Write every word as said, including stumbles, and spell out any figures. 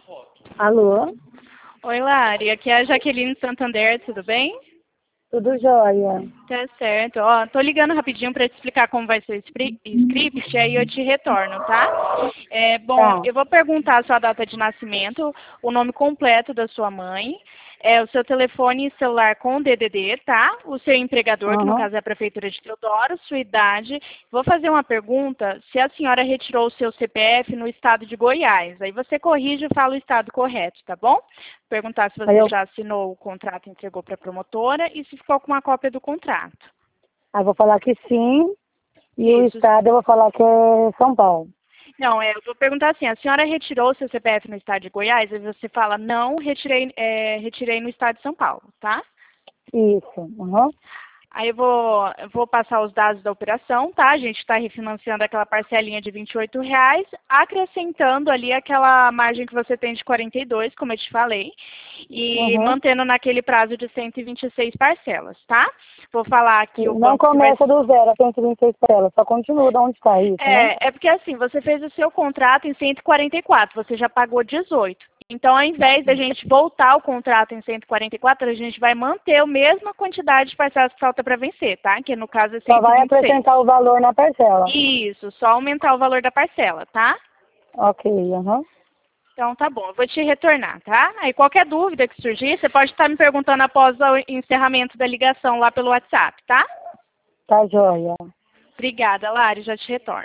Alô? Oi, Lari. Aqui é a Jaqueline Santander, tudo bem? Tudo jóia. Tá certo. Ó, tô ligando rapidinho para te explicar como vai ser o spri- script, aí eu te retorno, tá? É, bom, Tá. eu vou perguntar a sua data de nascimento, o nome completo da sua mãe, é, o seu telefone e celular com D D D, tá? O seu empregador, que no Uhum. caso é a Prefeitura de Teodoro, sua idade. Vou fazer uma pergunta, se a senhora retirou o seu C P F no estado de Goiás. Aí você corrige e fala o estado correto, tá bom? Perguntar se Aí você eu, já assinou o contrato e entregou para a promotora e se ficou com uma cópia do contrato. aí eu vou falar que sim, e o Isso. estado eu vou falar que é São Paulo. Não, é, eu vou perguntar assim, a senhora retirou o seu C P F no estado de Goiás? Aí você fala, não, retirei, é, retirei no estado de São Paulo, tá? Isso. Uhum. Aí eu vou, eu vou passar os dados da operação, tá? A gente está refinanciando aquela parcelinha de vinte e oito reais, acrescentando ali aquela margem que você tem de quarenta e dois, como eu te falei, e Uhum. mantendo naquele prazo de cento e vinte e seis parcelas, tá? Vou falar aqui o Não banco que vai... começa do zero a cento e vinte e seis para ela, só continua de onde está isso, né? É, é porque assim, você fez o seu contrato em cento e quarenta e quatro, você já pagou dezoito. Então, ao invés da gente voltar o contrato em cento e quarenta e quatro, a gente vai manter a mesma quantidade de parcelas que falta para vencer, tá? Que no caso é Só cento e vai vinte e seis. acrescentar o valor na parcela. Isso, só aumentar o valor da parcela, tá? Ok, uhum. Então tá bom, eu vou te retornar, tá? Aí qualquer dúvida que surgir, você pode estar me perguntando após o encerramento da ligação lá pelo WhatsApp, tá? Tá jóia. Obrigada, Lari, já te retorno.